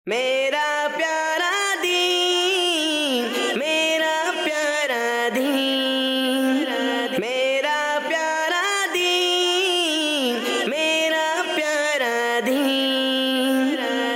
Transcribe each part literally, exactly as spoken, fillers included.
मेरा प्यारा दीन, मेरा प्यारा दीन, मेरा प्यारा दीन, मेरा प्यारा दीन।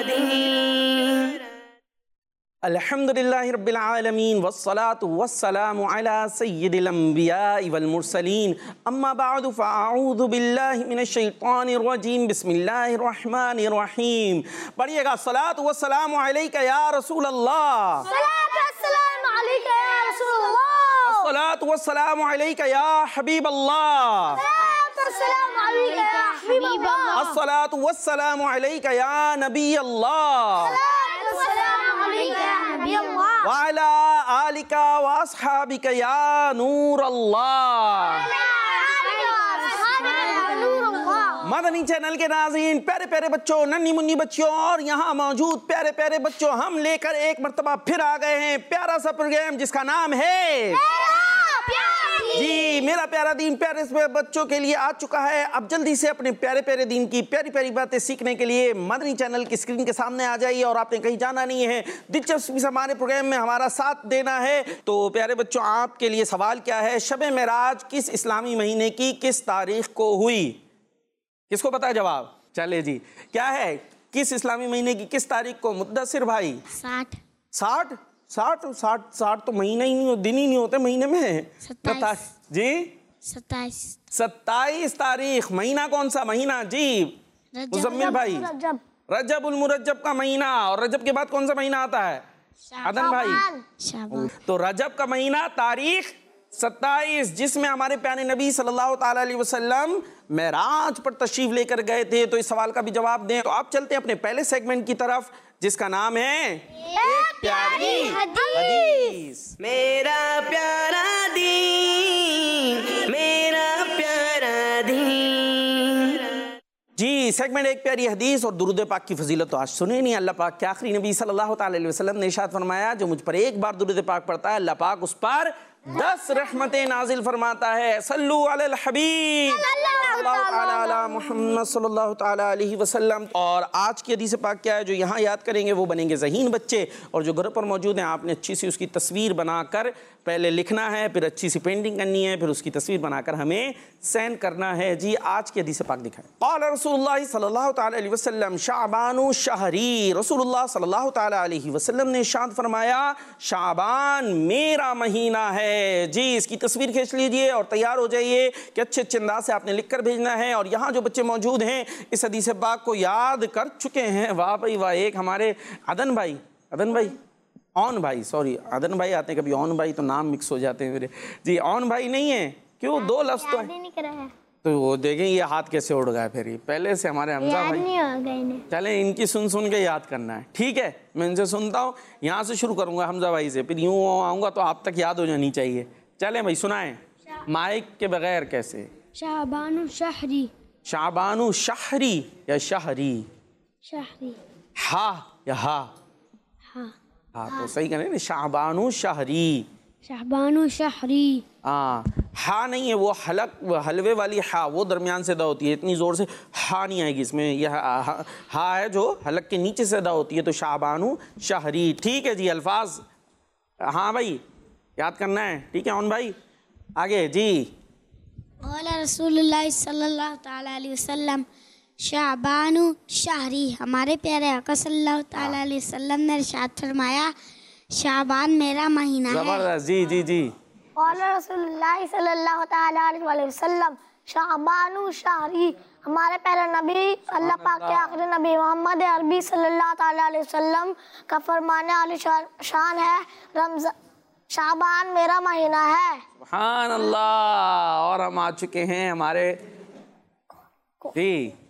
अल्हम्दुलिल्लाहि रब्बिल आलमीन वस्सलातु वस्सलामु अला सय्यिदिल अंबियाइ वल मुरसलीन अम्मा बअदु फअऊज़ु बिल्लाहि मिनश शैतानिर रजीम बिस्मिल्लाहिर रहमानिर रहीम। पढ़िएगा सलातु वस्सलामु अलैका या रसूल अल्लाह, सलातु वस्सलामु अलैका या रसूल अल्लाह, सलातु वस्सलामु अलैका या हबीब अल्लाह, सलातु वस्सलामु अलैका या हबीब अल्लाह, अस्सलातु वस्सलामु अलैका या नबी अल्लाह, सलातु वस्सलामु अलैका या नबी अल्लाह, व अला आलिका व अस्हाबिका या नूर अल्लाह। मदनी चैनल के नाज़रीन, प्यारे प्यारे बच्चों, नन्ही मुन्नी बच्चों और यहाँ मौजूद प्यारे प्यारे बच्चों, हम लेकर एक मर्तबा फिर आ गए हैं प्यारा सा प्रोग्राम जिसका नाम है जी मेरा प्यारा दीन। प्यारे बच्चों के लिए आ चुका है। अब जल्दी से अपने प्यारे प्यारे दीन की प्यारी प्यारी बातें सीखने के लिए मदनी चैनल की स्क्रीन के सामने आ जाइए और आपने कहीं जाना नहीं है, दिलचस्पी से हमारे प्रोग्राम में हमारा साथ देना है। तो प्यारे बच्चों, आपके लिए सवाल क्या है? शब-ए मेराज किस इस्लामी महीने की किस तारीख को हुई? किसको पता है जवाब? चले जी, क्या है? किस इस्लामी महीने की किस तारीख को? मुद्दसिर भाई। साठ साठ साठ साठ साठ तो महीना ही नहीं, दिन ही नहीं होते महीने में। सत्ताईस जी सत्ताईस सत्ताईस तारीख। महीना कौन सा महीना जी? मुजम्मिल भाई। रजब रजबुल मुरज्जब का महीना। और रजब के बाद कौन सा महीना आता है? अदन भाई। शाबान। तो रजब का महीना तारीख सत्ताईस, जिसमें हमारे प्यारे नबी सल्लल्लाहु ताला अलैहि वसल्लम मेराज पर तशरीफ लेकर गए थे। तो इस सवाल का भी जवाब दें। तो आप चलते हैं अपने पहले सेगमेंट की तरफ जिसका नाम है एक प्यारी हदीस। मेरा प्यारा दीन, मेरा प्यारा दीन। जी, सेगमेंट एक प्यारी हदीस और दुरूद पाक की फजीलत तो आज सुने नहीं। अल्लाह पाक के आखिरी नबी सल्लल्लाहु ताला अलैहि वसल्लम ने इरशाद फरमाया, जो मुझ पर एक बार दुरूद पाक पढ़ता है अल्लाह पाक उस पर दस रहमतें नाजिल फरमाता है। सल्लु अलल हबीब अला मुहम्मद सल्लल्लाहु ताला अलैहि वसल्लम। और आज की हदीस पाक क्या है जो यहाँ याद करेंगे वो बनेंगे ज़हीन बच्चे। और जो घर पर मौजूद हैं आपने अच्छी सी उसकी तस्वीर बनाकर पहले लिखना है, फिर अच्छी सी पेंटिंग करनी है, फिर उसकी तस्वीर बनाकर हमें सेंड करना है। जी, आज की हदीस पाक दिखाएं। क़ाल रसूलुल्लाह सल्लल्लाहु ताला अलैहि वसल्लम शाबानु शहरी। रसूलुल्लाह सल्लल्लाहु ताला अलैहि वसल्लम ने इरशाद फरमाया, शाबान मेरा महीना है। जी, इसकी तस्वीर खींच लीजिए और तैयार हो जाइए कि अच्छे अच्छे अंदाज से आपने लिख कर भेजना है। और यहाँ जो बच्चे मौजूद हैं इस हदीस पाक को याद कर चुके हैं। वाह भाई वाह। एक हमारे अदन भाई, अदन भाई ऑन भाई, सॉरी अदन भाई आते हैं कभी ऑन भाई तो नाम मिक्स हो जाते हैं मेरे। जी, ऑन भाई नहीं है क्यों? दो लफ्ज़ तो है। तो वो देखें ये हाथ कैसे उड़ गया फिर। ये पहले से हमारे हमजा भाई नहीं हो गए। चले इनकी सुन सुन के याद करना है, ठीक है? मैं इनसे सुनता हूँ, यहाँ से शुरू करूँगा हमजा भाई से, फिर यूँ आऊँगा तो आप तक याद हो जानी चाहिए। चले भाई सुनाएं। माइक के बगैर कैसे? शाबानु शहरी। शाबानु शहरी या शहरी? शहरी। हा या हा? हाँ हाँ तो सही करें ना, शाबानु शहरी। शाबानु शहरी। हाँ, हा नहीं है वो, हलक हलवे वाली हा, वो दरमियान से अदा होती है, इतनी ज़ोर से हा नहीं आएगी इसमें। यह हा, हा, हा है जो हलक के नीचे से अदा होती है। तो शाबानु शहरी, ठीक है जी। अल्फाज हाँ भाई याद करना है, ठीक है ऑन भाई? आगे जी। क़ाल रसूलुल्लाह सल्लल्लाहु ताला अलैहि वसल्लम शाबानु शहरी। हमारे प्यारे आका सल्लल्लाहु ताला अलैहि वसल्लम ने इरशाद फरमाया, शाबान मेरा महीना है। जबरदस्त। जी जी जी। क़ाल रसूलुल्लाह सल्लल्लाहु ताला अलैहि वसल्लम शाबानु शहरी। हमारे प्यारे नबी अल्लाह पाक के आखिरी नबी मोहम्मद अरबी सल्लल्लाहु ताला अलैहि वसल्लम का फरमाने वाली शान है, रमज़ान शाबान मेरा महीना है। सुभान अल्लाह। और हम आ चुके हैं हमारे जी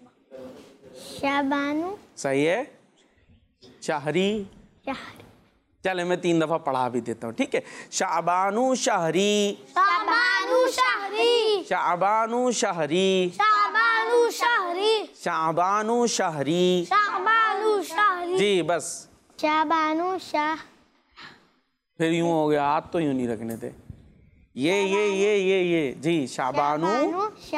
शाबानु सही है शहरी। चले मैं तीन दफा पढ़ा भी देता हूँ, ठीक है? शाबानु शहरी, शाबानु शहरी, शाबानु शहरी, शाबानु शहरी, शाबानु शहरी, शाबानु शहरी। जी बस। शाबानु शाह। फिर यूं हो गया, हाथ तो यूं नहीं रखने थे। ये ये ये ये ये जी शाबानु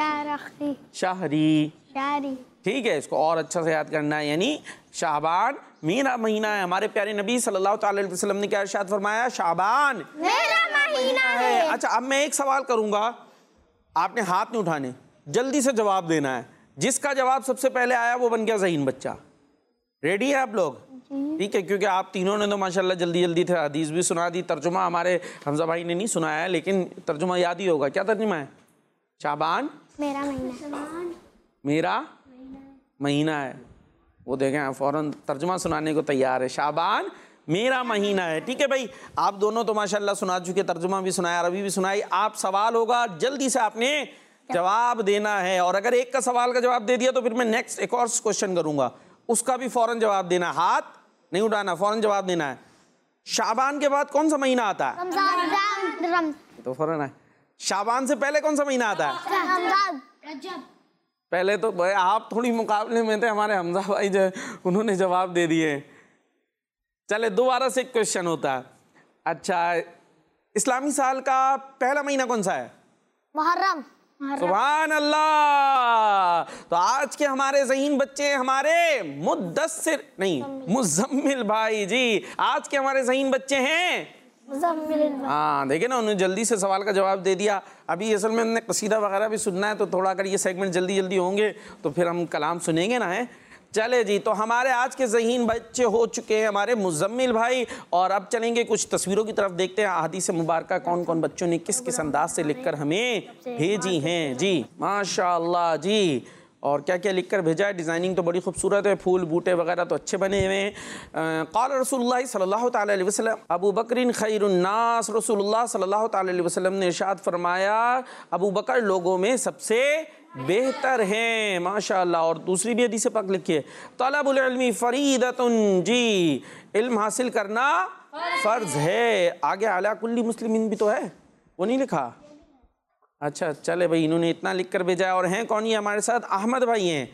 शहरी, शहरी, शहरी, ठीक है? इसको और अच्छा से याद करना है, यानी शाबान मेरा महीना है। हमारे प्यारे नबी सल्लल्लाहु अलैहि वसल्लम ने क्या इरशाद फरमाया? शाबान मेरा महीना है। अच्छा, अब मैं एक सवाल करूंगा, आपने हाथ नहीं उठाने, जल्दी से जवाब देना है। जिसका जवाब सबसे पहले आया वो बन गया ज़हीन बच्चा। रेडी है आप लोग? ठीक है, क्योंकि आप तीनों ने तो माशाल्लाह जल्दी जल्दी थे, हदीस भी सुना दी, तर्जुमा हमारे हमजा भाई ने नहीं सुनाया है, लेकिन तर्जुमा याद ही होगा। क्या तर्जुमा है? शाबान मेरा महीना, मेरा महीना है। वो देखें फौरन तर्जुमा सुनाने को तैयार है। शाबान मेरा महीना है। ठीक है भाई, आप दोनों तो माशाल्लाह सुना चुके, तर्जुमा भी सुनाया, अरबी भी सुनाई। आप सवाल होगा, जल्दी से आपने जवाब देना है, और अगर एक का सवाल का जवाब दे दिया तो फिर मैं नेक्स्ट एक और क्वेश्चन करूंगा, उसका भी फौरन जवाब देना, हाथ नहीं उठाना, फौरन जवाब देना है। शाबान के बाद कौन सा महीना आता है? रमजान। तो फौरन है। शाबान से पहले कौन सा महीना आता है? रजब। पहले तो भाई आप थोड़ी मुकाबले में थे, हमारे हमजा भाई जो उन्होंने जवाब दे दिए। चले दोबारा से एक क्वेश्चन होता है। अच्छा, इस्लामी साल का पहला महीना कौन सा है? मुहर्रम। सुभान अल्लाह। तो आज के हमारे ज़हीन बच्चे, हमारे मुद्दस्सिर नहीं मुज़म्मिल भाई जी, आज के हमारे ज़हीन बच्चे हैं। हाँ देखिए ना, उन्होंने जल्दी से सवाल का जवाब दे दिया। अभी असल में हमने कसीदा वगैरह भी सुनना है, तो थोड़ा अगर ये सेगमेंट जल्दी जल्दी होंगे तो फिर हम कलाम सुनेंगे ना। है चले जी, तो हमारे आज के ज़हीन बच्चे हो चुके हैं हमारे मुज़म्मिल भाई, और अब चलेंगे कुछ तस्वीरों की तरफ, देखते हैं अहादीस मुबारक कौन कौन बच्चों ने किस किस अंदाज से लिखकर हमें भेजी हैं। जी माशाअल्लाह जी, और क्या क्या लिखकर भेजा है। डिज़ाइनिंग तो बड़ी खूबसूरत है, फूल बूटे वगैरह तो अच्छे बने हुए हैं। क़ाल रसूलुल्लाह सल्लल्लाहु तआला अलैहि वसल्लम अबू बकरिन खैरुन नास, रसूलुल्लाह सल्लल्लाहु तआला अलैहि वसल्लम ने इरशाद फरमाया अबू बकर लोगों में सबसे बेहतर हैं। माशाअल्लाह। और दूसरी भी हदीस पाक लिखी है, तलबुल इल्मी फरीदतुन, जी इल्म हासिल करना फ़र्ज़ है। आगे अला कुल्ली मुस्लिमीन भी तो है, वो नहीं लिखा? अच्छा चले भाई, इन्होंने इतना लिख कर भेजा है। और हैं कौन ये हमारे साथ? अहमद भाई हैं।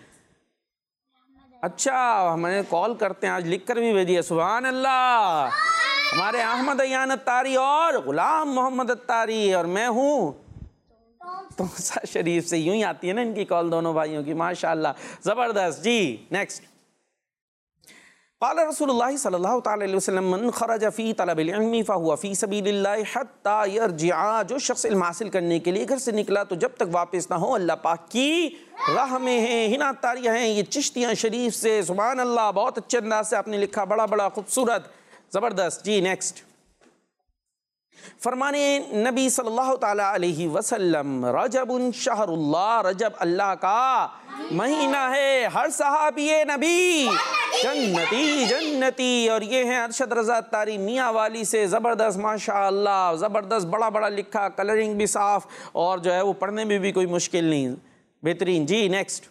अच्छा, हमें कॉल करते हैं, आज लिख कर भी भेजी है। सुभान अल्लाह। हमारे अहमद अयान अत्तारी और गुलाम मोहम्मद अत्तारी, और मैं हूँ तोसा शरीफ से। यूं ही आती है ना इनकी कॉल दोनों भाइयों की, माशाअल्लाह ज़बरदस्त। जी नेक्स्ट। क़ाल रसूलुल्लाह सल्लल्लाहु अलैहि वसल्लम मन खरज फ़ी तलबिल इल्मी फ़हुवा फ़ी सबीलिल्लाह हत्ता यरजिअ, जो शख्स इल्म हासिल करने के लिए घर से निकला तो जब तक वापस ना हो अल्लाह पाक की राह में है। हिना तारियाँ हैं ये चिश्तियाँ शरीफ से। सुभान अल्लाह, बहुत अच्छे अंदाज से आपने लिखा, बड़ा बड़ा खूबसूरत, ज़बरदस्त। जी नेक्स्ट। फरमाने नबी सल्लल्लाहु ताला अलैहि वसल्लम रजबुन शहरुल्लाह, रजब अल्लाह का महीना है। हर सहाबी नबी जन्नती जन्नती। और ये हैं अरशद रज़ा तारी मियाँ वाली से, ज़बरदस्त माशाअल्लाह, ज़बरदस्त, बड़ा बड़ा लिखा, कलरिंग भी साफ़, और जो है वो पढ़ने में भी कोई मुश्किल नहीं, बेहतरीन। जी नेक्स्ट।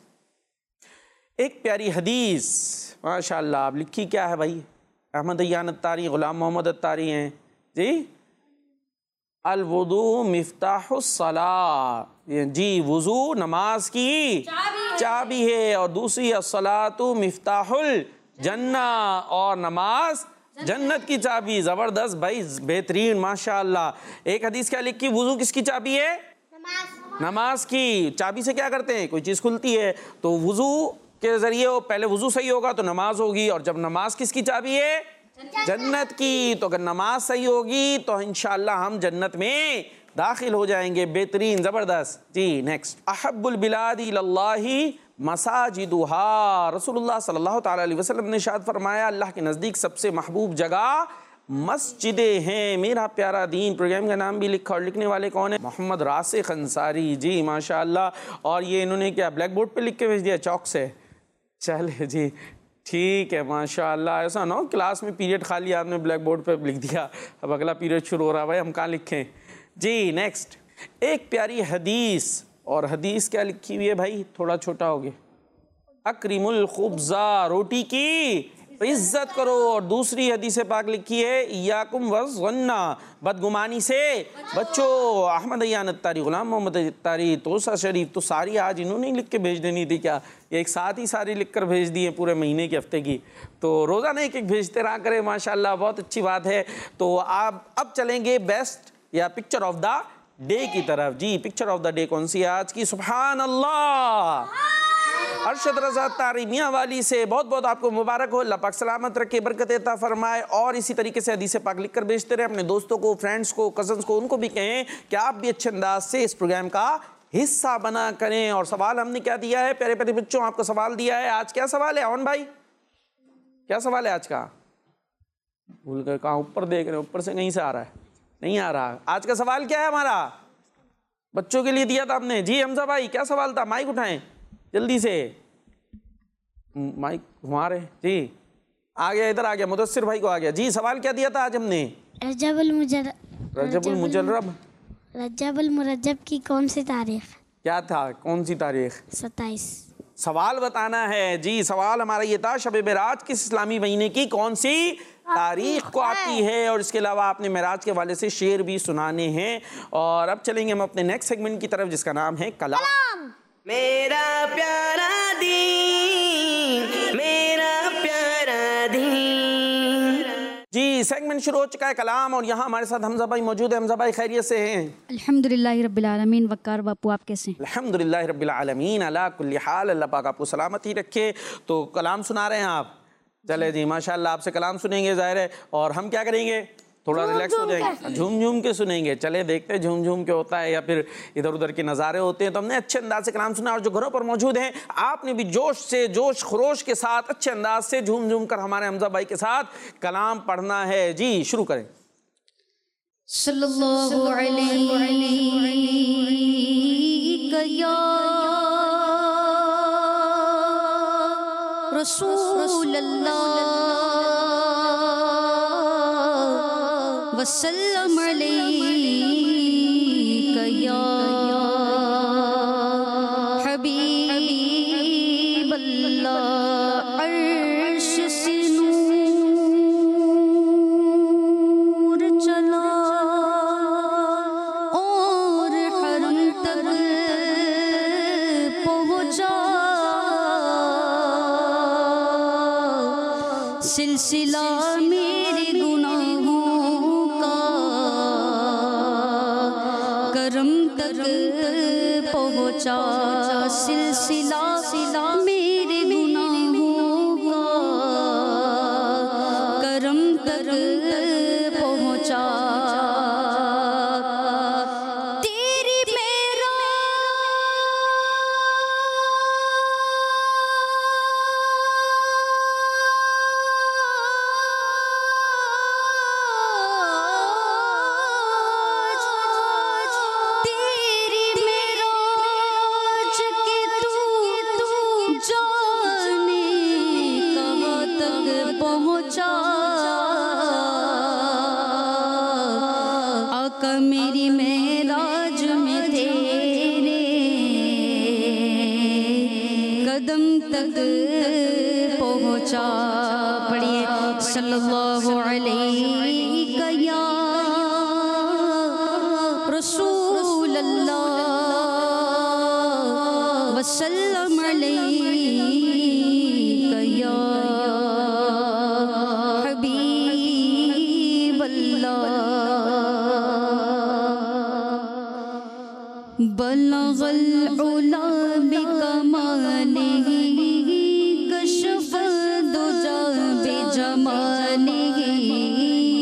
एक प्यारी हदीस माशाअल्लाह, आप लिखी क्या है भाई? अहमद अयान अत्तारी, गुलाम मोहम्मद अत्तारी हैं जी। अल वुदू मिफ्ताहुस सलाह, जी वुज़ू नमाज की चाबी है। और दूसरी अस्सलातु मिफ्ताहुल जन्ना, और नमाज जन्नत की चाबी। ज़बरदस्त भाई, बेहतरीन माशाअल्लाह। एक हदीस क्या लिखी? वुज़ू किसकी चाबी है? नमाज। नमाज की चाबी से क्या करते हैं? कोई चीज़ खुलती है, तो वुज़ू के ज़रिए हो, पहले वुज़ू सही होगा तो नमाज होगी, और जब नमाज किसकी चाबी है? जन्नत की। तो अगर नमाज सही होगी तो इंशाअल्लाह हम जन्नत में दाखिल हो जाएंगे। बेहतरीन, ज़बरदस्त। जी नेक्स्ट। अहब्बुल बिलादी इलल्लाहि मसाजिदुहा, रसूलुल्लाह सल्लल्लाहु तआला अलैहि वसल्लम ने इरशाद फरमाया अल्लाह के नज़दीक सबसे महबूब जगह मस्जिदें हैं। मेरा प्यारा दीन प्रोग्राम का नाम भी लिखा, और लिखने वाले कौन है? मोहम्मद रासिख अंसारी। जी माशाअल्लाह। और ये इन्होंने क्या ब्लैक बोर्ड पे लिख के भेज दिया चौक से? चले जी ठीक है माशाअल्लाह। ऐसा ना हो क्लास में पीरियड खाली आपने ब्लैक बोर्ड पे लिख दिया, अब अगला पीरियड शुरू हो रहा है, भाई हम कहाँ लिखें? जी नेक्स्ट। एक प्यारी हदीस, और हदीस क्या लिखी हुई है भाई? थोड़ा छोटा हो गया। अक्रिमुल खुब्ज़ा, रोटी की इज्जत करो। और दूसरी हदीस पाक लिखी है इयाकुम वज़्ज़न्ना, बदगुमानी से बच्चो। अहमद अयान अत्तारी, गुलाम मोहम्मद अत्तारी, तोसा शरीफ। तो सारी आज इन्होंने लिख के भेज देनी थी क्या? एक साथ ही सारी लिख कर भेज दी है पूरे महीने के हफ्ते की, तो रोज़ाना एक एक भेजते रहा करें माशाअल्लाह, बहुत अच्छी बात है। तो आप अब चलेंगे बेस्ट या पिक्चर ऑफ द डे की तरफ। जी पिक्चर ऑफ द डे कौन सी है आज की? सुभान अल्लाह, अरशद रज़ा तारी मियाँ वाली से बहुत बहुत आपको मुबारक हो। अल्लाह पाक सलामत रखे, बरकत अता फरमाए और इसी तरीके से हदीस पाक लिख कर भेजते रहे। अपने दोस्तों को, फ्रेंड्स को, कज़न्स को, उनको भी कहें कि आप भी अच्छे अंदाज से इस प्रोग्राम का हिस्सा बना करें। और सवाल हमने क्या दिया है प्यारे प्यारे बच्चों, आपको सवाल दिया है। आज क्या सवाल है अवन भाई, क्या सवाल है आज का? भूल कर कहाँ, ऊपर देख रहे, ऊपर से कहीं से आ रहा है, नहीं आ रहा। आज का सवाल क्या है हमारा? बच्चों के लिए दिया था आपने। जी हमजा भाई क्या सवाल था? माइक उठाएं जल्दी से, माइक घुमा रहे जी। आ गया, इधर आ गया, मुदस्सिर भाई को आ गया। जी सवाल क्या दिया था आज हमने? रजबुल मुजर रजबुल मुजर्रब रजबुल मुरज्जब की कौन सी तारीख? क्या था, कौन सी तारीख? सत्ताईस। सवाल बताना है जी। सवाल हमारा ये था, शब मेराज किस इस्लामी महीने की कौन सी तारीख को आती है? और इसके अलावा आपने मेराज के हवाले से शेर भी सुनाने हैं। और अब चलेंगे हम अपने नेक्स्ट सेगमेंट की तरफ, जिसका नाम है कलाम। मेरा प्यारा दीन, मेरा प्यारा दीन। जी सेगमेंट शुरू हो चुका है कलाम, और यहाँ हमारे साथ हमजा भाई मौजूद है। हमजा भाई खैरियत से हैं? अल्हम्दुलिल्लाह रब्बिल आलमीन। वक्कार बापू आप कैसे हैं? अल्हम्दुलिल्लाह रब्बिल आलमीन अला कुल्ली हाल। अल्लाह पाक आपको सलामत ही रखे। तो कलाम सुना रहे हैं आप? चले जी माशाल्लाह, आपसे कलाम सुनेंगे ज़ाहिर है। और हम क्या करेंगे, थोड़ा रिलैक्स हो जाएंगे, झूम झूम के सुनेंगे। चले देखते हैं झूम झूम के होता है या फिर इधर उधर के नज़ारे होते हैं। तो हमने अच्छे अंदाज से कलाम सुना, और जो घरों पर मौजूद हैं आपने भी जोश से, जोश खरोश के साथ, अच्छे अंदाज से झूम झूम कर हमारे हमजा भाई के साथ कलाम पढ़ना है। जी शुरू करें। सल्लल्लाहु अलैहि या रसूल अल्लाह वसल्लम अलैका या हबीब अल्लाह। अर्श से नूर चला और हरम तक पहुँचा, सिलसिला मेरे गुनाहों का करम तक पहुँचा, सिलसिला मेरे गुनाहों का करम तक पहुँचा। मेरी मेराज में तेरे कदम तक पहुँचा। पढ़िए सल्लल्लाहु अलैहि या रसूल अल्लाह वसल्लम अलैका या हबीब अल्लाह। बलगल उला बिकमालिही कशफ दुजा बिजमालिही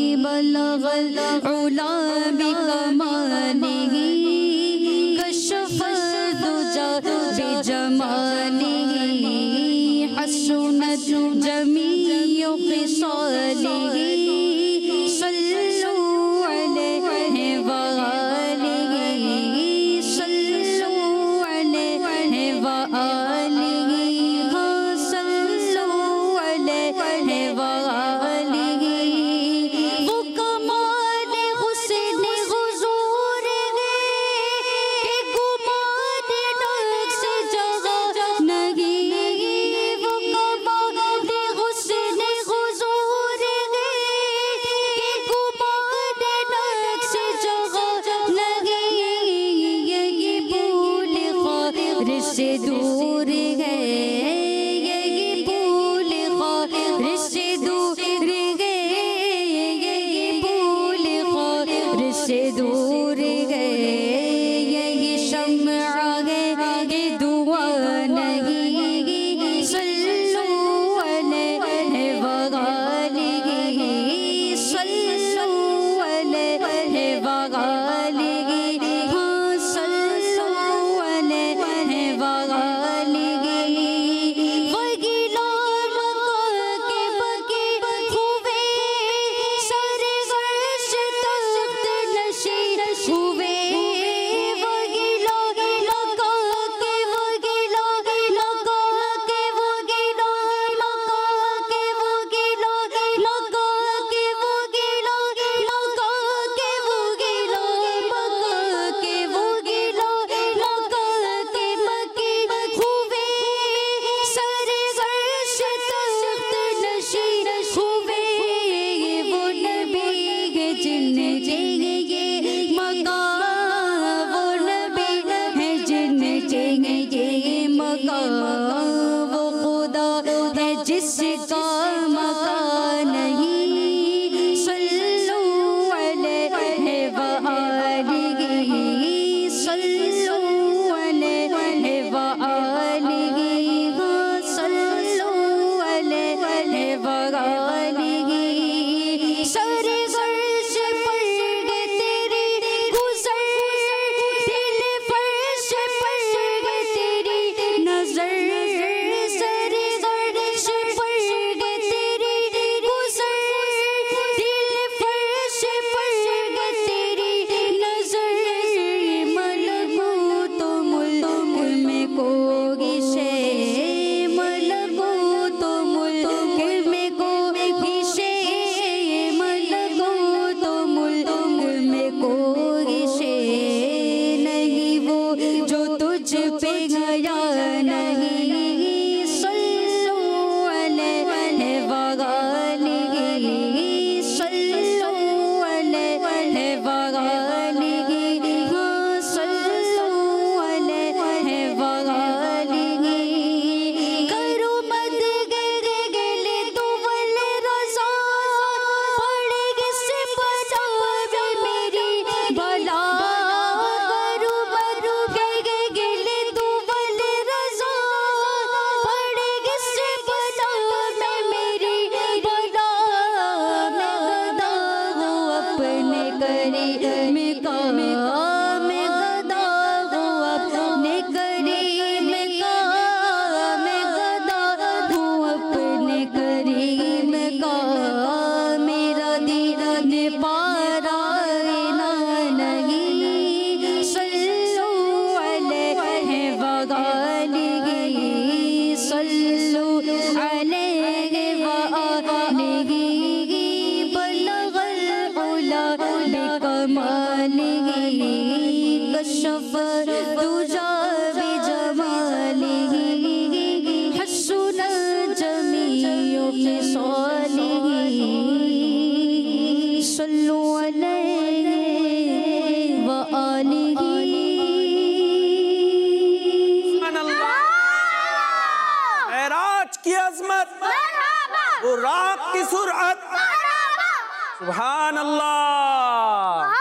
सुभान अल्लाह,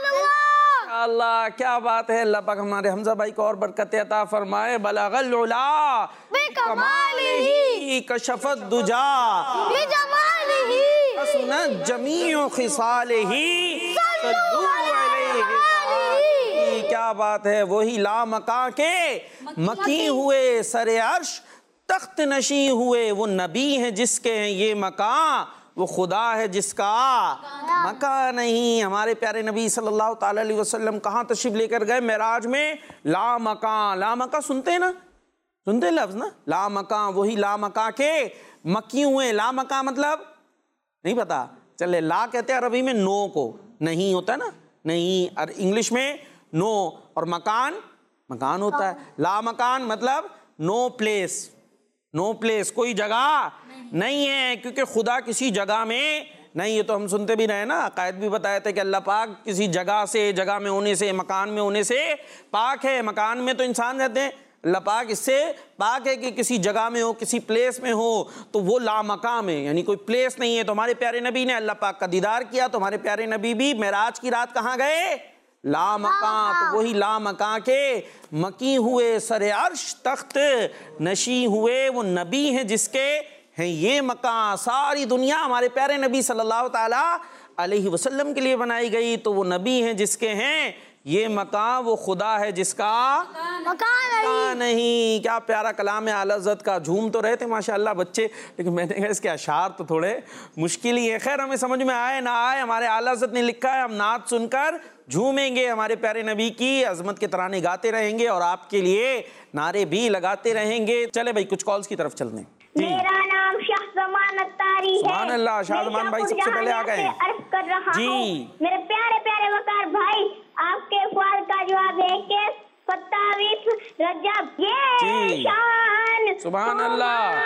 अल्लाह, क्या बात है। अल्लाह पाक हमारे हमजा भाई को और बरकत अता फरमाए। बलगल उला बिकमालिही कशफत दुजा बिजमालिही हसनत जमीउ खिसालिही सल्लु अलैहि। क्या बात है। वही लामका के मकी हुए सरे अर्श तख्त नशी हुए, वो नबी हैं जिसके हैं ये मकां, वो खुदा है जिसका मका नहीं। हमारे प्यारे नबी सल्लल्लाहु ताला अलैहि वसल्लम कहाँ तशरीफ लेकर गए मेराज में? ला मका, ला मका सुनते हैं ना, सुनते हैं लफ्ज ना, ला मका, वही ला मका के मकी हुए। ला मका मतलब नहीं पता, चले ला कहते हैं अरबी में नो को, नहीं होता ना, नहीं, और इंग्लिश में नो, और मकान मकान होता है। ला मकान मतलब नो प्लेस, नो प्लेस, कोई जगह नहीं है, क्योंकि खुदा किसी जगह में नहीं। ये तो हम सुनते भी रहे ना, अकायद भी बताए थे कि अल्लाह पाक किसी जगह से, जगह में होने से, मकान में होने से पाक है। मकान में तो इंसान रहते हैं, अल्लाह पाक इससे पाक है कि किसी जगह में हो, किसी प्लेस में हो, तो वो लामकाम है, यानी कोई प्लेस नहीं है। तो हमारे प्यारे नबी ने अल्लाह पाक का दीदार किया, तो हमारे प्यारे नबी भी मेराज की रात कहाँ गए? लामका। तो वही लामका के मकी हुए सरे अर्श तख्त नशी हुए, वो नबी हैं जिसके हैं ये मका। सारी दुनिया हमारे प्यारे नबी सल्लल्लाहु ताला अलैहि वसल्लम के लिए बनाई गई, तो वो नबी हैं जिसके हैं ये मका, वो खुदा है जिसका मका नहीं। नहीं। क्या प्यारा कलाम है आला हज़रत का। झूम तो रहे थे माशाअल्लाह बच्चे, लेकिन मैंने कहा इसके अशार तो थोड़े मुश्किल ही है। खैर, हमें समझ में आए ना आए, हमारे आला हज़रत ने लिखा है, हम नात सुनकर झूमेंगे, हमारे प्यारे नबी की अजमत के तराने गाते रहेंगे और आपके लिए नारे भी लगाते रहेंगे। चले भाई कुछ कॉल्स की तरफ चलते हैं। मेरा नाम शाहजमान अत्तारी है। सुभान अल्लाह, शाहजमान भाई सबसे पहले आ गए अर्ज कर रहा जी। हूं। मेरे प्यारे प्यारे वकार भाई, आपके सवाल का जवाब है कि सत्ताईस रजब ये शान सुभान अल्लाह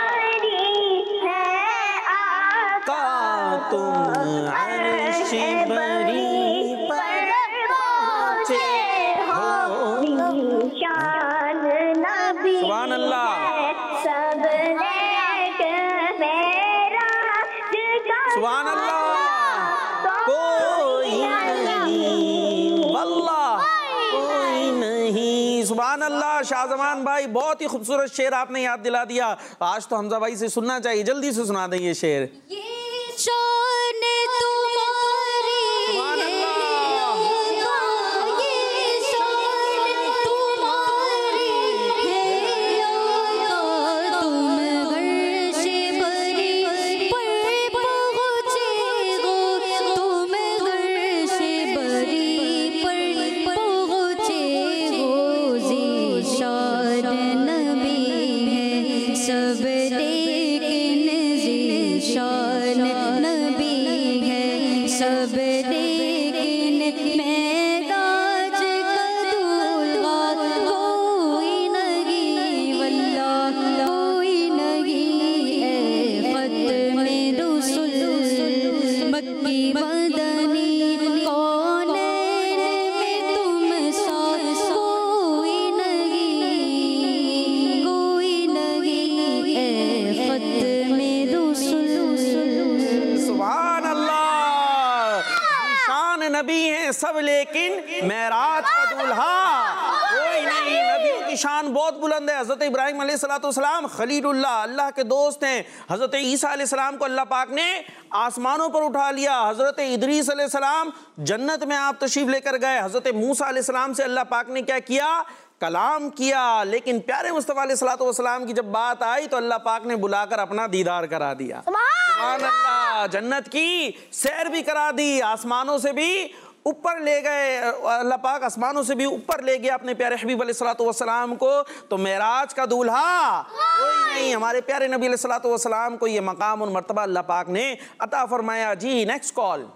है का तुम अर्श बरी पर पहुंचे हो, शान नबी सुभान अल्लाह, सुभान अल्लाह, कोई नहीं वल्लाह कोई नहीं। सुभान अल्लाह। शाहजमान भाई बहुत ही खूबसूरत शेर आपने याद दिला दिया, आज तो हमजा भाई से सुनना चाहिए, जल्दी से सुना दें ये शेर। सब लेकिन मेराज का दूल्हा कोई नहीं। नबियों की शान बहुत बुलंद है। हजरत इब्राहिम अलैहिस्सलाम खलीलुल्लाह, अल्लाह के दोस्त हैं। हजरत ईसा अलैहिस्सलाम को अल्लाह पाक ने आसमानों पर उठा लिया। हजरत इदरीस अलैहिस्सलाम जन्नत में आप तशरीफ लेकर गए। हजरत मूसा अलैहिस्सलाम से अल्लाह पाक ने क्या किया? कलाम किया। लेकिन प्यारे मुस्तफा अलैहिस्सलाम की जब बात आई तो अल्लाह पाक ने बुलाकर अपना दीदार करा दिया। सुभान अल्लाह। जन्नत की सैर भी करा दी, आसमानों से भी ऊपर ले गए। अल्लाह पाक आसमानों से भी ऊपर ले गया अपने प्यारे हबीब अलैहिस्सलाम को। तो मेराज का दूल्हा कोई नहीं। हमारे प्यारे नबी अलैहिस्सलाम को ये मकाम और मर्तबा अल्लाह पाक ने अता फरमाया। जी नेक्स्ट कॉल।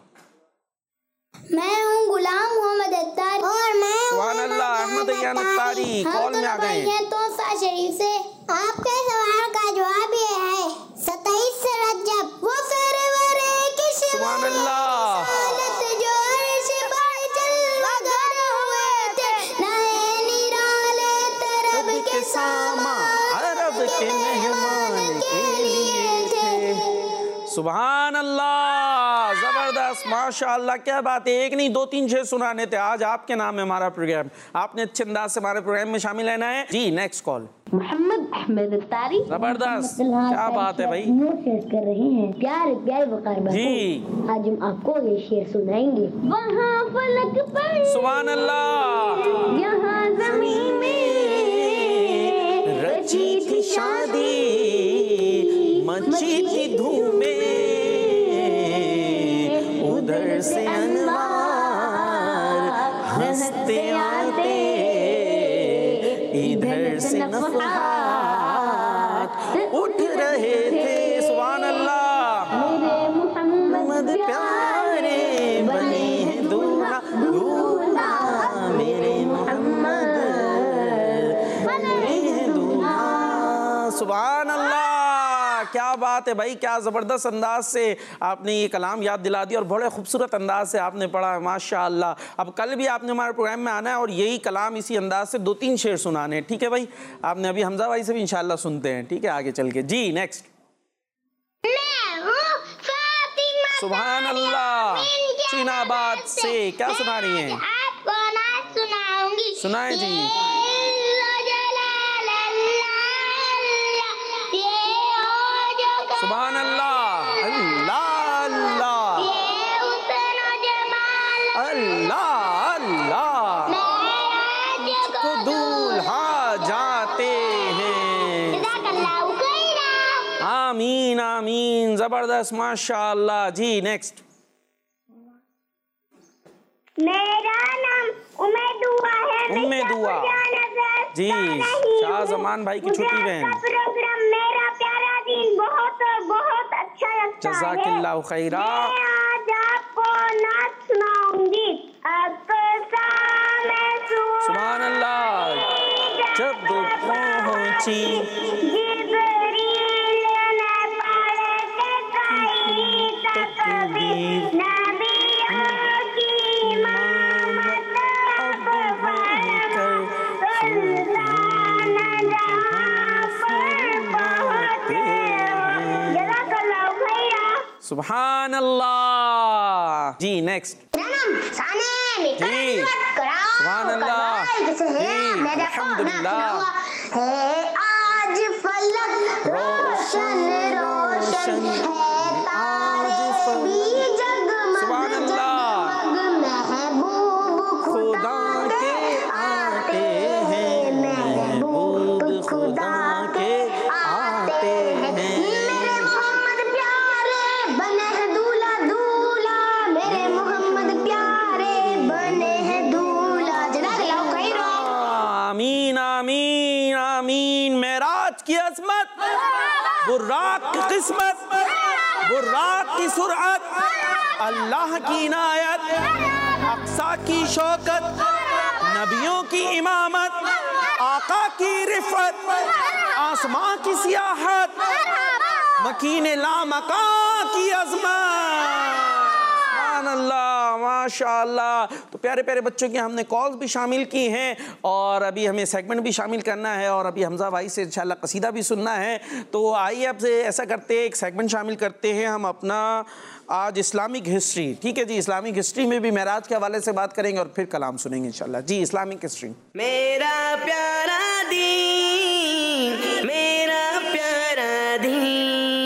मैं हूँ गुलाम मोहम्मद अत्तारी और मैं सुभान अल्लाह अहमद यान अत्तारी कॉल में आ गए हैं तोसा शरीफ से। आपके सवाल का जवाब ये है सत्ताईस रजब वो सरवरे की सुभान अल्लाह जो अर्श पर जल हुए थे नए निराले तरब के सामा अरब के मेहमान के लिए थे। सुभान अल्लाह। जबरदस्त, माशाअल्लाह, क्या बात है। एक नहीं दो तीन शेर सुनाने थे। आज आपके नाम है हमारा प्रोग्राम, आपने अच्छे अंदाज से हमारे प्रोग्राम में शामिल रहना है जी। नेक्स्ट कॉल मोहम्मद अहमद अत्तारी, जबरदस्त, क्या बात है भाई। शेर कर रहे हैं प्यारे प्यारे वकार जी। आज हम आपको ये शेर सुनाएंगे। वहाँ फलक पर सुभान अल्लाह, यहाँ ज़मीन में रची थी शादी, मची थी धूमें, उधर से अनवार हंसते आते, इधर से नफ़हात उठ रहे थे। सुभान अल्लाह, मेरे मोहम्मद प्यारे बने हैं दूल्हा दूल्हा, मेरे मोहम्मद बने हैं दूल्हा। सुभान अल्लाह, क्या बात है भाई, क्या ज़बरदस्त अंदाज से आपने ये कलाम याद दिला दिया और बड़े खूबसूरत अंदाज से आपने पढ़ा है, माशाअल्लाह। अब कल भी आपने हमारे प्रोग्राम में आना है और यही कलाम इसी अंदाज से दो तीन शेर सुनाने हैं, ठीक है भाई। आपने अभी हमजा भाई से भी इंशाअल्लाह सुनते हैं, ठीक है, आगे चल के जी। नेक्स्ट सुभान अल्लाह, चीनाबाद से क्या सुना रही हैं? आपको नाच सुनाऊंगी। सुनाए जी। सुभान अल्लाह, अल्लाह अल्लाह, अल्लाह अल्लाह, तो दूल्हा जाते हैं। आमीन आमीन, जबरदस्त, माशाअल्लाह जी। नेक्स्ट मेरा नाम उम्मीद दुआ है। उम्मीद दुआ जी, शाह जमान भाई की छोटी बहन। प्रोग्राम मेरा प्यारा दिन बहुत बहुत अच्छा लगता है। जज़ाकिल्लाहु खैरा। मैं आज आपको नाच सुनाऊंगी। सुभान अल्लाह, जब पहुंची सुभान अल्लाह जी। नेक्स्ट जी, सुभान अल्लाह जी, अल्हम्दुलिल्लाह। आज फलक रोशन रोशन है, तारे भी जगमग सुभान अल्लाह, महबूब खुदा के आते हैं, महबूब खुदा के आते हैं। मेरे मोहम्मद प्यारे बने हैं दूल्हा दूल्हा, मेरे मोहम्मद प्यारे बने हैं दूल्हा। जज़ाकल्लाहु खैरा। आमीन आमीन आमीन। मेराज की अज़मत, बुर्राक की किस्मत, बुर्राक की सुरअत, अल्लाह की इनायत, अक्सा की शौकत, नबियों की इमामत, आका की रिफत, आसमां की सियाहत, मकीन लामका की अज़मत। सुभान अल्लाह, माशाअल्लाह। तो प्यारे प्यारे बच्चों की हमने कॉल्स भी शामिल की हैं और अभी हमें सेगमेंट भी शामिल करना है और अभी हमजा भाई से इंशाल्लाह कसीदा भी सुनना है। तो आइए आपसे ऐसा करते हैं, एक सेगमेंट शामिल करते हैं हम अपना आज इस्लामिक हिस्ट्री, ठीक है जी। इस्लामिक हिस्ट्री में भी मेराज के हवाले से बात करेंगे और फिर कलाम सुनेंगे इंशाल्लाह जी। Islamic history. मेरा प्यारा दीन, मेरा प्यारा दीन।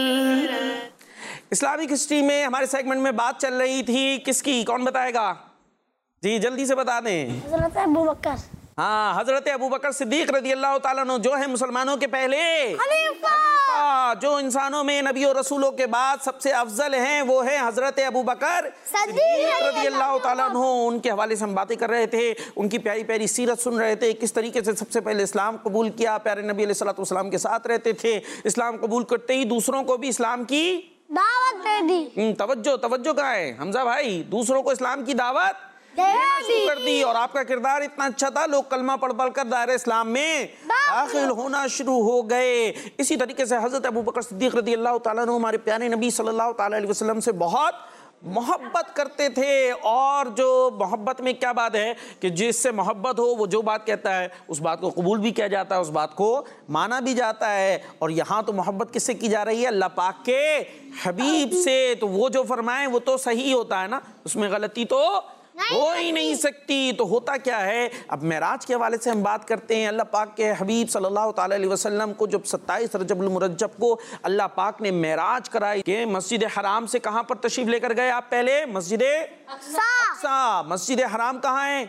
इस्लामिक हिस्ट्री में हमारे सेगमेंट में बात चल रही थी किसकी, कौन बताएगा जी, जल्दी से बता दें। हज़रत अबू बकर। हाँ, हजरत अबू बकर सिद्दीक रज़ी अल्लाह तआला अन्हु जो है मुसलमानों के पहले खलीफा, जो इंसानों में नबी और रसूलों के बाद सबसे अफजल हैं वो है हजरत अबू बकर सिद्दीक रज़ी अल्लाह तआला अन्हु। उनके हवाले से हम बातें कर रहे थे, उनकी प्यारी प्यारी सीरत सुन रहे थे, किस तरीके से सबसे पहले इस्लाम कबूल किया, प्यारे नबी अलैहिस्सलातु वस्सलाम के साथ रहते थे, इस्लाम कबूल करते ही दूसरों को भी इस्लाम की दावत दे दी। तवज्जो तवज्जो कहाँ है हमजा भाई, दूसरों को इस्लाम की दावत शुरू कर दी और आपका किरदार इतना अच्छा था, लोग कलमा पढ़ पढ़ कर दायरे इस्लाम में दाखिल होना शुरू हो गए। इसी तरीके से हजरत अबू बकर सिद्दीक रज़ी अल्लाह तआला अन्हु हमारे प्यारे नबी सल्लल्लाहु तआला अलैहि वसल्लम से बहुत मोहब्बत करते थे। और जो मोहब्बत में क्या बात है कि जिससे मोहब्बत हो वो जो बात कहता है उस बात को कबूल भी किया जाता है, उस बात को माना भी जाता है। और यहाँ तो मोहब्बत किससे की जा रही है? अल्लाह पाक के हबीब से। तो वो जो फरमाए वो तो सही होता है ना, उसमें गलती तो हो ही नहीं सकती। तो होता क्या है, अब मेराज के हवाले से हम बात करते हैं। अल्लाह पाक के हबीब सल्लल्लाहु अलैहि वसल्लम को जब सत्ताईस रजबुल मुरज्जब को अल्लाह पाक ने मेराज कराई के मस्जिद हराम से कहां पर तशरीफ लेकर गए आप? पहले मस्जिद अक्सा। मस्जिद हराम कहाँ है?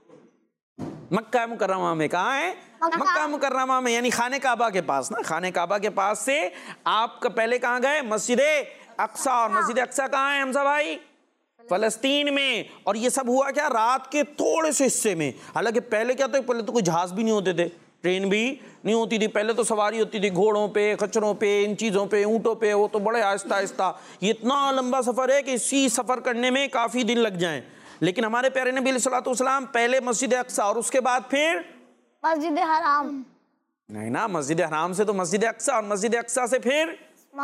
मक्का मुकर्रमा में। कहाँ है? मक्का मुकर्रमा में, यानी खाने काबा के पास ना। खाने काबा के पास से आप पहले कहाँ गए? मस्जिद अक्सा। और मस्जिद अक्सा कहाँ है हमजा भाई? फलस्तीन में। और ये सब हुआ क्या? रात के थोड़े से हिस्से में। हालांकि पहले क्या था, पहले तो कोई जहाज भी नहीं होते थे, ट्रेन भी नहीं होती थी। पहले तो सवारी होती थी घोड़ों पे, खच्चरों पे, इन चीज़ों पे, ऊँटों पे। वो तो बड़े आहिस्ता आहिस्ता, ये इतना लंबा सफ़र है कि इसी सफ़र करने में काफ़ी दिन लग जाएं। लेकिन हमारे प्यारे नबी अलैहिस्सलातु वस्सलाम पहले मस्जिद अक्सा और उसके बाद फिर मस्जिद हराम। नहीं ना, मस्जिद हराम से तो मस्जिद अक्सा, और मस्जिद अक्सा से फिर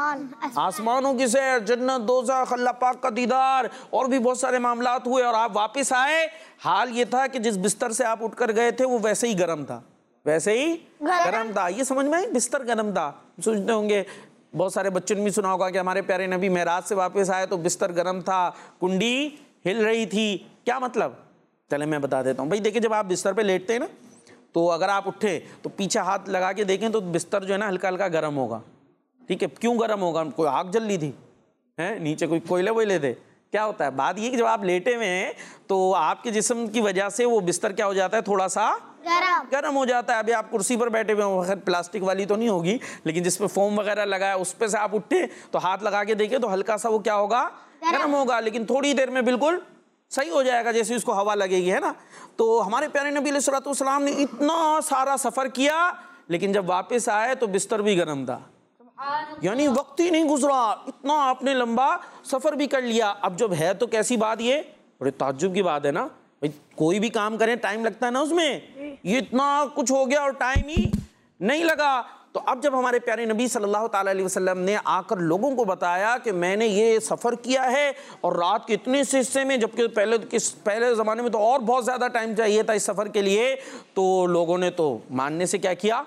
आसमानों की सैर, जन्नत, दोज़ख, अल्लाह पाक का दीदार, और भी बहुत सारे मामलात हुए। और आप वापस आए, हाल ये था कि जिस बिस्तर से आप उठकर गए थे वो वैसे ही गर्म था, वैसे ही गर्म था। ये समझ में आई? बिस्तर गर्म था। सोचते होंगे बहुत सारे बच्चों ने भी सुना होगा कि हमारे प्यारे नबी मेराज से वापस आए तो बिस्तर गर्म था, कुंडी हिल रही थी। क्या मतलब? चले मैं बता देता हूँ भाई। देखिए, जब आप बिस्तर पे लेटते हैं ना, तो अगर आप उठे तो पीछे हाथ लगा के देखें तो बिस्तर जो है ना हल्का हल्का गर्म होगा। ठीक है, क्यों गर्म होगा? कोई आग जल ली थी हैं, नीचे कोई कोयले वोयले थे, क्या होता है? बात ये कि जब आप लेटे हुए हैं तो आपके जिस्म की वजह से वो बिस्तर क्या हो जाता है? थोड़ा सा गरम गरम हो जाता है। अभी आप कुर्सी पर बैठे हुए हो, खैर प्लास्टिक वाली तो नहीं होगी, लेकिन जिस पे फोम वगैरह लगा है उस पे से आप उठे तो हाथ लगा के देखें तो हल्का सा वो क्या होगा? गर्म होगा। लेकिन थोड़ी देर में बिल्कुल सही हो जाएगा, जैसे उसको हवा लगेगी, है ना। तो हमारे प्यारे नबी अलैहिस्सलातु वस्सलाम ने इतना सारा सफ़र किया, लेकिन जब वापस आए तो बिस्तर भी गर्म था, यानी वक्त ही नहीं गुजरा, इतना आपने लंबा सफ़र भी कर लिया। अब जब है तो कैसी बात, ये बड़े ताज्जुब की बात है ना भाई। कोई भी काम करें टाइम लगता है ना उसमें, ये इतना कुछ हो गया और टाइम ही नहीं लगा। तो अब जब हमारे प्यारे नबी सल्लल्लाहु अलैहि वसल्लम ने आकर लोगों को बताया कि मैंने ये सफ़र किया है और रात के इतने से हिस्से में, जबकि पहले किस पहले ज़माने में तो और बहुत ज़्यादा टाइम चाहिए था इस सफ़र के लिए, तो लोगों ने तो मानने से क्या किया?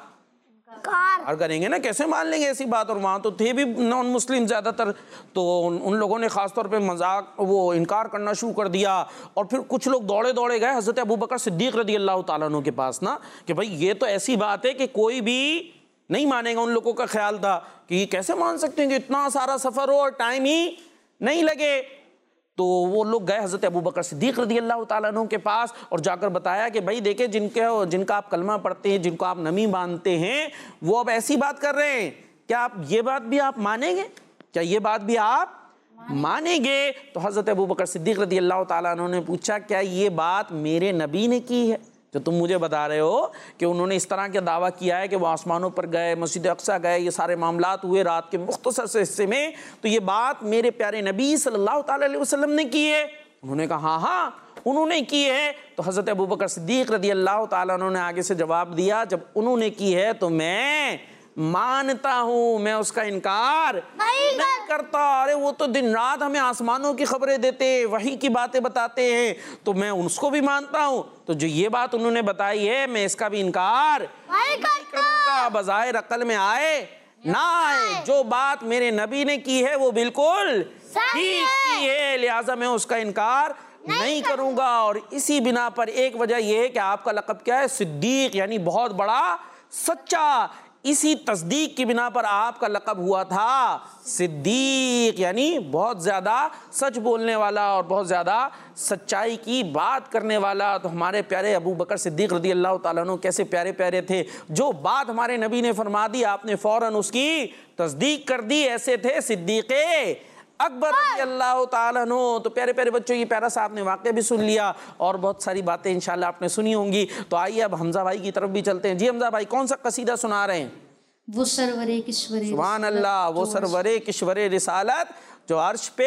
और करेंगे ना, कैसे मान लेंगे ऐसी बात। और वहाँ तो थे भी नॉन मुस्लिम ज़्यादातर, तो उन, उन लोगों ने ख़ास तौर पे मजाक वो इनकार करना शुरू कर दिया। और फिर कुछ लोग दौड़े दौड़े गए हज़रत अबू बकर सिद्दीक़ रज़ी अल्लाह ताला अन्हु के पास ना, कि भाई ये तो ऐसी बात है कि कोई भी नहीं मानेगा। उन लोगों का ख्याल था कि ये कैसे मान सकते हैं कि इतना सारा सफ़र हो और टाइम ही नहीं लगे। तो वो लोग गए हज़रत अबू बकर सिद्दीक़ रज़ी अल्लाह ताला अन्हु के पास और जाकर बताया कि भाई देखे, जिनके जिनका आप कलमा पढ़ते हैं, जिनको आप नबी मानते हैं, वो अब ऐसी बात कर रहे हैं, क्या आप ये बात भी आप मानेंगे? क्या ये बात भी आप मानेंगे? तो हज़रत अबू बकर सिद्दीक़ रज़ी अल्लाह ताला अन्हु ने पूछा, क्या ये बात मेरे नबी ने की है जो तुम मुझे बता रहे हो कि उन्होंने इस तरह का दावा किया है कि वो आसमानों पर गए, मस्जिद अक्सा गए, ये सारे मामलात हुए रात के मुख्तसर से हिस्से में, तो ये बात मेरे प्यारे नबी सल्लल्लाहु अलैहि वसल्लम ने की है? उन्होंने कहा हाँ हाँ उन्होंने की है। तो हज़रत अबू बकर सिद्दीक़ रज़ी अल्लाह ताला अन्हु ने आगे से जवाब दिया, जब उन्होंने की है तो मैं मानता हूँ, मैं उसका इनकार नहीं, नहीं करता। अरे वो तो दिन रात हमें आसमानों की खबरें देते, वही की बातें बताते हैं, तो मैं उसको भी मानता हूँ। तो जो ये बात उन्होंने बताई है मैं इसका भी इनकार नहीं करूँगा, बज़ाहिर अक्ल में आए ना आए। जो बात मेरे नबी ने की है वो बिल्कुल ठीक की है, लिहाजा मैं उसका इनकार नहीं, नहीं करूँगा। और इसी बिना पर एक वजह यह है कि आपका लक़ब क्या है? सिद्दीक़, यानी बहुत बड़ा सच्चा। इसी तस्दीक की बिना पर आपका लक़ब हुआ था सिद्दीक़, यानी बहुत ज़्यादा सच बोलने वाला और बहुत ज़्यादा सच्चाई की बात करने वाला। तो हमारे प्यारे अबू बकर सिद्दीक़ रज़ी अल्लाह ताला अन्हु कैसे प्यारे प्यारे थे, जो बात हमारे नबी ने फरमा दी आपने फ़ौरन उसकी तस्दीक कर दी। ऐसे थे सिद्दीक़े अकबर रज़ी अल्लाह ताला अन्हु। तो प्यारे प्यारे बच्चों, ये प्यारा सा आपने वाक़या भी सुन लिया और बहुत सारी बातें इंशाल्लाह आपने सुनी होंगी। तो आइए अब हमजा भाई की तरफ भी चलते हैं। जी हमजा भाई, कौन सा कसीदा सुना रहे हैं? वो सरवरे किश्वरे सुभान अल्लाह, वो सरवरे किश्वरे रिसालत जो अर्श पे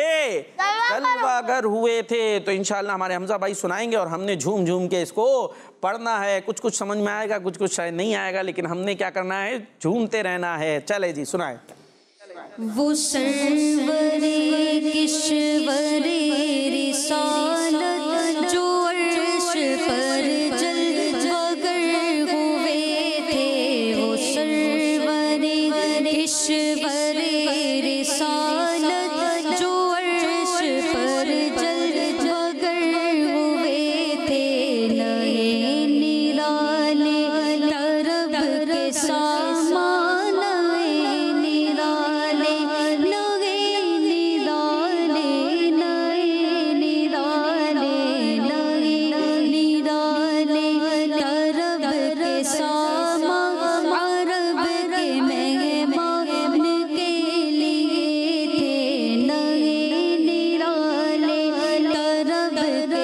जलवागर हुए थे। तो इंशाल्लाह हमारे हमजा भाई सुनाएंगे और हमने झूम झूम के इसको पढ़ना है। कुछ कुछ समझ में आएगा, कुछ कुछ शायद नहीं आएगा, लेकिन हमने क्या करना है? झूमते रहना है। चले जी, सुनाए। वो सरवरे किश्वरे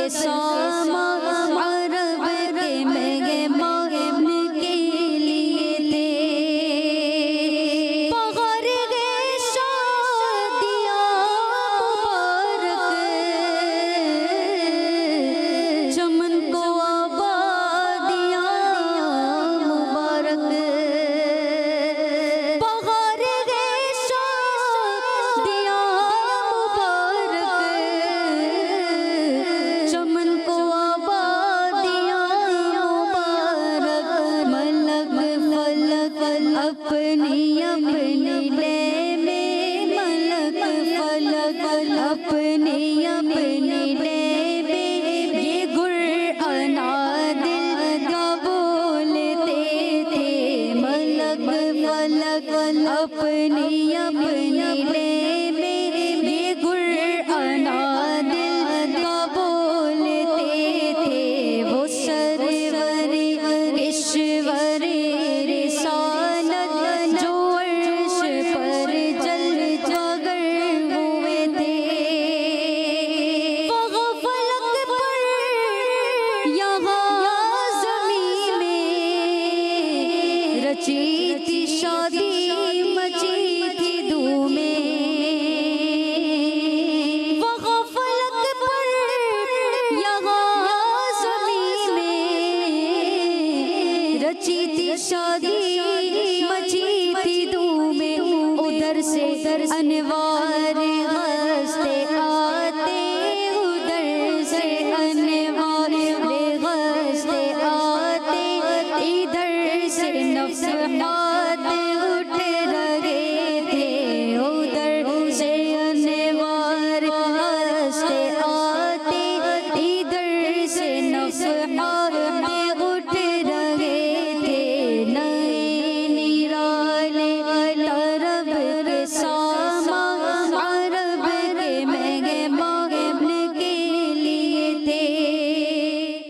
सौ